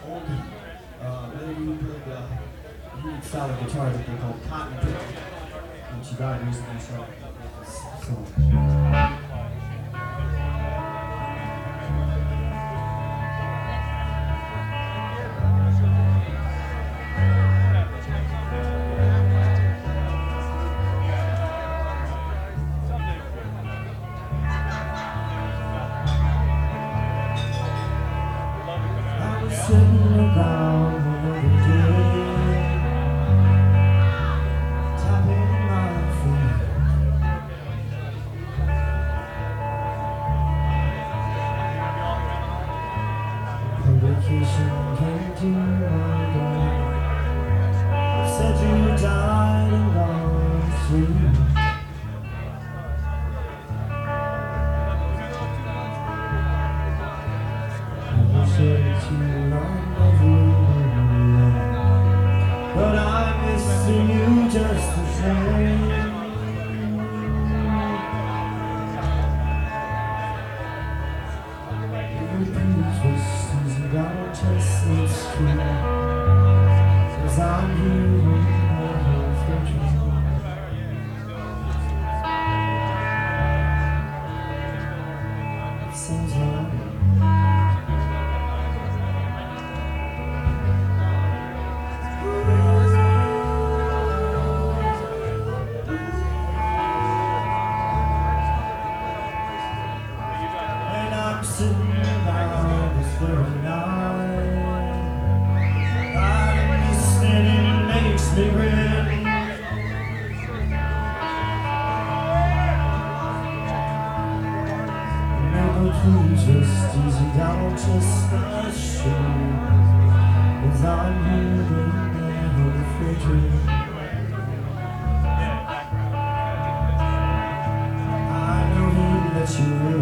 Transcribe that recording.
old, really good unique style of guitar that they call cotton pick. And she died recently, so this song. Sitting around another day, tapping my feet. Publication came to my door. Said you died and gone to sleep. Too long of you, but I'm missing you just the same. Your breakfast is about Chestnut Street, 'cause I'm here in my refrigerator. It seems like I'm sitting around this very night. I'm listening and it makes me grin. Never please just easy down Chestnut Street, 'cause I'm here in the refrigerator. I know he let you